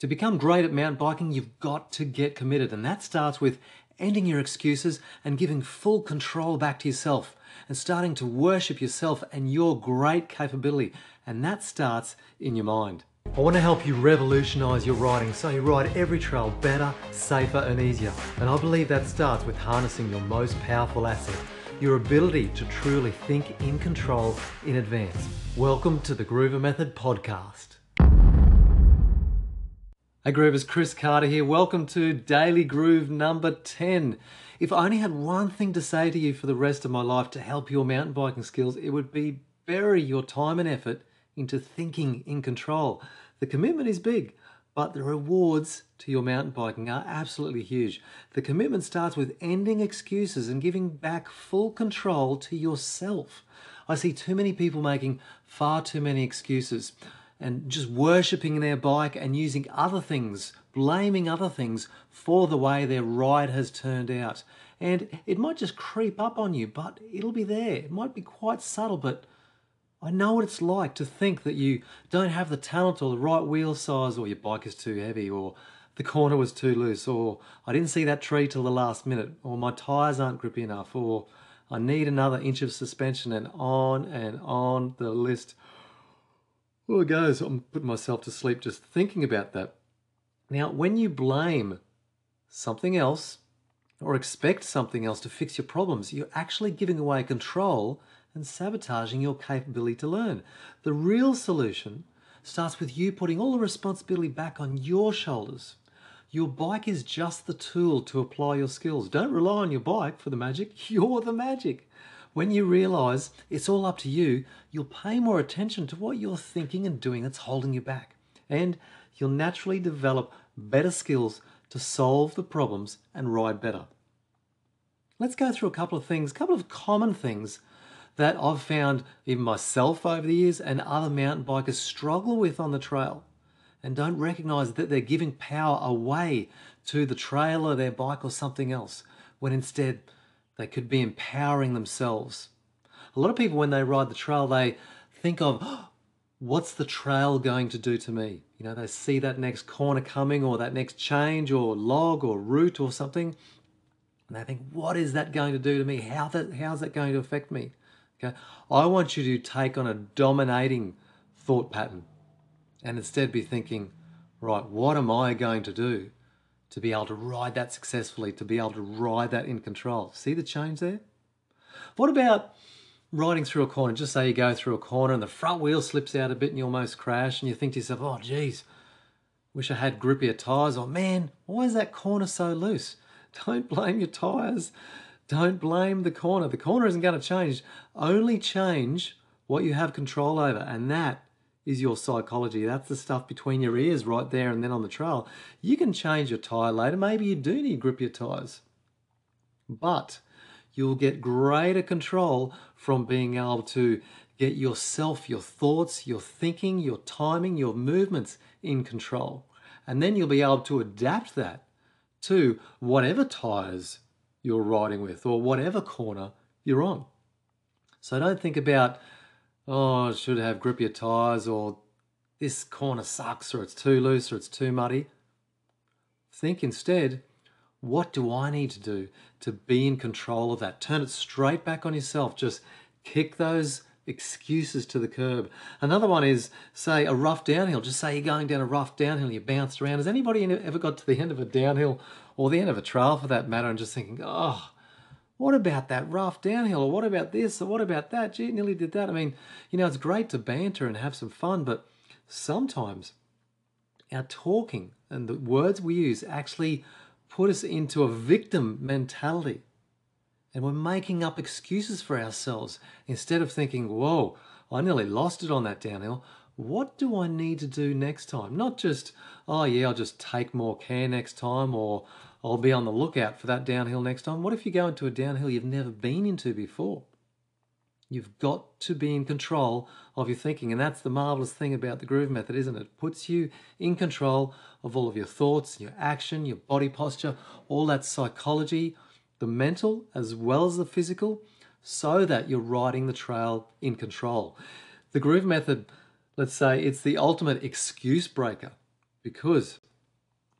To become great at mountain biking, you've got to get committed, and that starts with ending your excuses and giving full control back to yourself and starting to worship yourself and your great capability, and that starts in your mind. I want to help you revolutionize your riding so you ride every trail better, safer and easier, and I believe that starts with harnessing your most powerful asset, your ability to truly think in control in advance. Welcome to the Groover Method podcast. Hey Groovers, Chris Carter here. Welcome to Daily Groove number 10. If I only had one thing to say to you for the rest of my life to help your mountain biking skills, it would be bury your time and effort into thinking in control. The commitment is big, but the rewards to your mountain biking are absolutely huge. The commitment starts with ending excuses and giving back full control to yourself. I see too many people making far too many excuses and just worshipping their bike and using other things, blaming other things for the way their ride has turned out. And it might just creep up on you, but it'll be there. It might be quite subtle, but I know what it's like to think that you don't have the talent or the right wheel size, or your bike is too heavy, or the corner was too loose, or I didn't see that tree till the last minute, or my tyres aren't grippy enough, or I need another inch of suspension, and on the list. Well, it goes. I'm putting myself to sleep just thinking about that. Now, when you blame something else or expect something else to fix your problems, you're actually giving away control and sabotaging your capability to learn. The real solution starts with you putting all the responsibility back on your shoulders. Your bike is just the tool to apply your skills. Don't rely on your bike for the magic. You're the magic. When you realize it's all up to you, you'll pay more attention to what you're thinking and doing that's holding you back. And you'll naturally develop better skills to solve the problems and ride better. Let's go through a couple of common things that I've found even myself over the years and other mountain bikers struggle with on the trail and don't recognize that they're giving power away to the trail or their bike or something else, when instead they could be empowering themselves. A lot of people, when they ride the trail, they think of, oh, what's the trail going to do to me? You know, they see that next corner coming or that next change or log or route or something, and they think, what is that going to do to me? How's that going to affect me? Okay, I want you to take on a dominating thought pattern and instead be thinking, right, what am I going to do to be able to ride that successfully, to be able to ride that in control? See the change there? What about riding through a corner? Just say you go through a corner and the front wheel slips out a bit and you almost crash, and you think to yourself, oh geez, wish I had grippier tyres, or man, why is that corner so loose? Don't blame your tyres. Don't blame the corner. The corner isn't going to change. Only change what you have control over, and that is your psychology. That's the stuff between your ears right there and then on the trail. You can change your tyre later. Maybe you do need grippier tyres. But you'll get greater control from being able to get yourself, your thoughts, your thinking, your timing, your movements in control. And then you'll be able to adapt that to whatever tyres you're riding with or whatever corner you're on. So don't think about, oh, I should have grippier tyres, or this corner sucks, or it's too loose, or it's too muddy. Think instead, what do I need to do to be in control of that? Turn it straight back on yourself. Just kick those excuses to the curb. Another one is, say, a rough downhill. Just say you're going down a rough downhill, you bounced around. Has anybody ever got to the end of a downhill, or the end of a trail for that matter, and just thinking, oh, what about that rough downhill? Or what about this? Or what about that? Gee, nearly did that. I mean, you know, it's great to banter and have some fun, but sometimes our talking and the words we use actually put us into a victim mentality. And we're making up excuses for ourselves instead of thinking, whoa, I nearly lost it on that downhill. What do I need to do next time? Not just, oh yeah, I'll just take more care next time, or I'll be on the lookout for that downhill next time. What if you go into a downhill you've never been into before? You've got to be in control of your thinking. And that's the marvelous thing about the Groove Method, isn't it? It puts you in control of all of your thoughts, your action, your body posture, all that psychology, the mental as well as the physical, so that you're riding the trail in control. The Groove Method, let's say it's the ultimate excuse breaker, because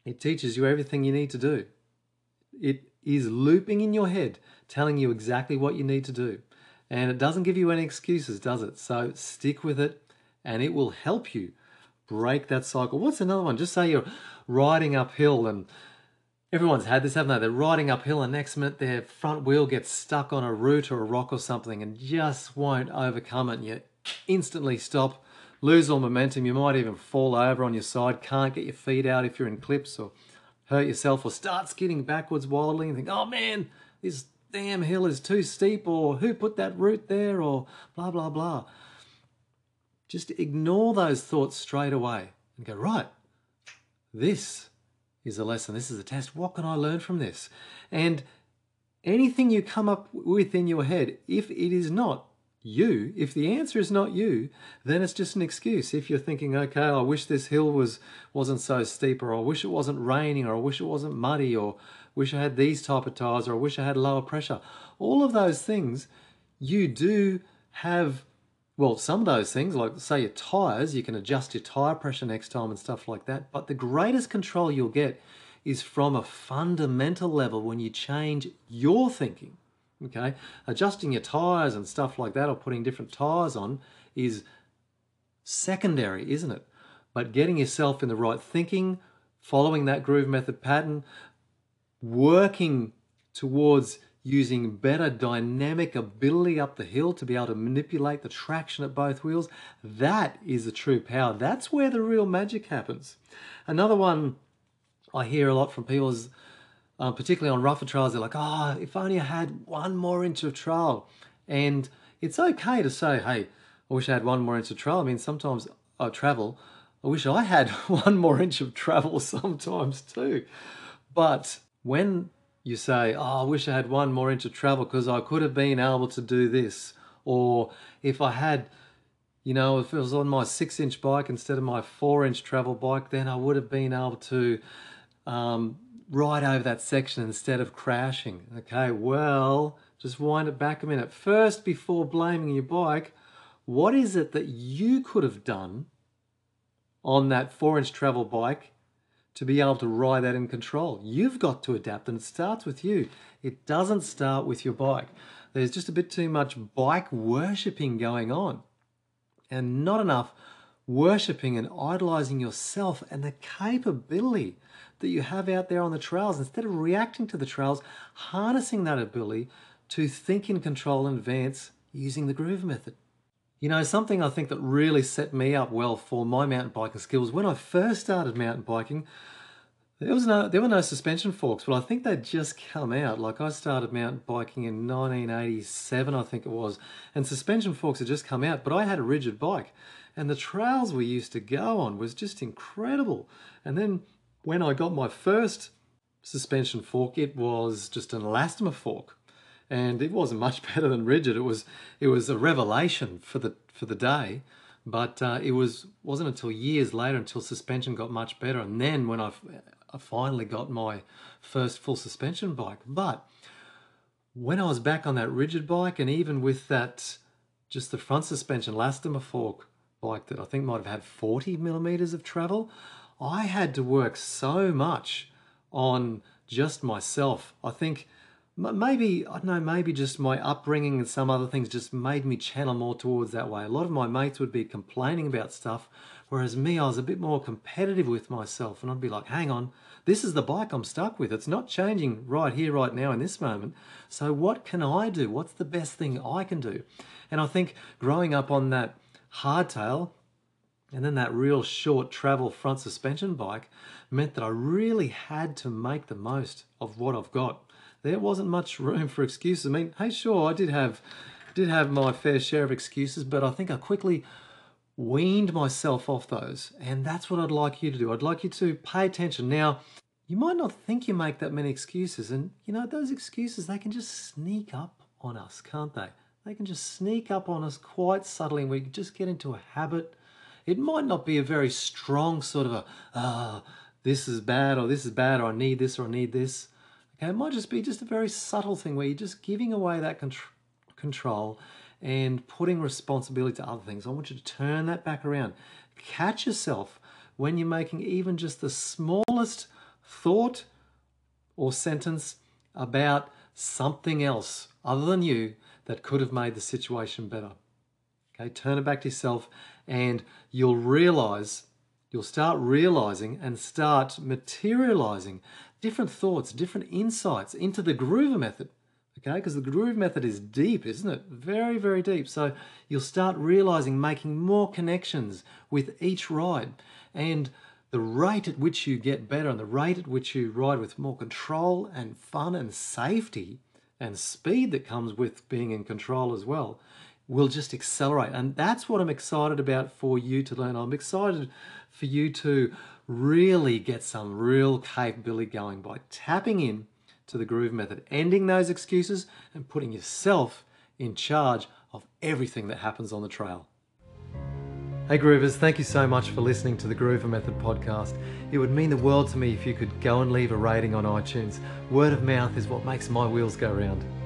It teaches you everything you need to do. It is looping in your head, telling you exactly what you need to do. And it doesn't give you any excuses, does it? So stick with it and it will help you break that cycle. What's another one? Just say you're riding uphill, and everyone's had this, haven't they? They're riding uphill and next minute their front wheel gets stuck on a root or a rock or something and just won't overcome it. And you instantly stop, lose all momentum. You might even fall over on your side, can't get your feet out if you're in clips, or hurt yourself, or start skidding backwards wildly and think, oh man, this damn hill is too steep, or who put that root there, or blah, blah, blah. Just ignore those thoughts straight away and go, right, this is a lesson. This is a test. What can I learn from this? And anything you come up with in your head, if it is not you, if the answer is not you, then it's just an excuse. If you're thinking, okay, I wish this hill wasn't so steep, or I wish it wasn't raining, or I wish it wasn't muddy, or wish I had these type of tires, or I wish I had lower pressure. All of those things you do have. Well, some of those things, like say your tires, you can adjust your tire pressure next time and stuff like that. But the greatest control you'll get is from a fundamental level when you change your thinking. Okay, adjusting your tires and stuff like that, or putting different tires on, is secondary, isn't it? But getting yourself in the right thinking, following that groove method pattern, working towards using better dynamic ability up the hill to be able to manipulate the traction at both wheels, that is the true power. That's where the real magic happens. Another one I hear a lot from people is, particularly on rougher trails, they're like, oh, if only I had one more inch of trail. And it's okay to say, hey, I wish I had one more inch of trail. I mean, sometimes I travel, I wish I had one more inch of travel sometimes too. But when you say, oh, I wish I had one more inch of travel because I could have been able to do this, or if I had, if it was on my 6-inch bike instead of my 4-inch travel bike, then I would have been able to ride over that section instead of crashing. Okay, well, just wind it back a minute. First, before blaming your bike, what is it that you could have done on that 4-inch travel bike to be able to ride that in control? You've got to adapt, and it starts with you. It doesn't start with your bike. There's just a bit too much bike worshipping going on, and not enough worshipping and idolizing yourself and the capability that you have out there on the trails. Instead of reacting to the trails, harnessing that ability to think in control and advance using the groove method. Something I think that really set me up well for my mountain biking skills, when I first started mountain biking, there were no suspension forks, but I think they'd just come out. Like, I started mountain biking in 1987, I think it was, and suspension forks had just come out, but I had a rigid bike, and the trails we used to go on was just incredible. And then when I got my first suspension fork, it was just an elastomer fork, and it wasn't much better than rigid. It was a revelation for the day, but it wasn't until years later until suspension got much better, and then when I finally got my first full suspension bike. But when I was back on that rigid bike, and even with that, just the front suspension elastomer fork bike that I think might have had 40 millimeters of travel, I had to work so much on just myself. I think maybe, I don't know, maybe just my upbringing and some other things just made me channel more towards that way. A lot of my mates would be complaining about stuff, whereas me, I was a bit more competitive with myself, and I'd be like, hang on, this is the bike I'm stuck with. It's not changing right here, right now in this moment. So what can I do? What's the best thing I can do? And I think growing up on that hardtail and then that real short travel front suspension bike meant that I really had to make the most of what I've got. There wasn't much room for excuses. I mean, hey, sure, I did have my fair share of excuses, but I think I quickly weaned myself off those. And that's what I'd like you to do. I'd like you to pay attention. Now, you might not think you make that many excuses, and those excuses, they can just sneak up on us, can't they? They can just sneak up on us quite subtly, and we just get into a habit. It might not be a very strong sort of this is bad, or this is bad, or I need this, or I need this. Okay, it might just be just a very subtle thing where you're just giving away that control and putting responsibility to other things. I want you to turn that back around. Catch yourself when you're making even just the smallest thought or sentence about something else other than you that could have made the situation better. Okay, turn it back to yourself and you'll start realizing and start materializing different thoughts, different insights into the Groover method. Okay, because the Groove method is deep, isn't it? Very, very deep. So you'll start realizing, making more connections with each ride. And the rate at which you get better and the rate at which you ride with more control and fun and safety and speed that comes with being in control as well will just accelerate. And that's what I'm excited about for you to learn. I'm excited for you to really get some real capability going by tapping in to the Groove method, ending those excuses and putting yourself in charge of everything that happens on the trail. Hey Groovers, thank you so much for listening to the Groover Method podcast. It would mean the world to me if you could go and leave a rating on iTunes. Word of mouth is what makes my wheels go round.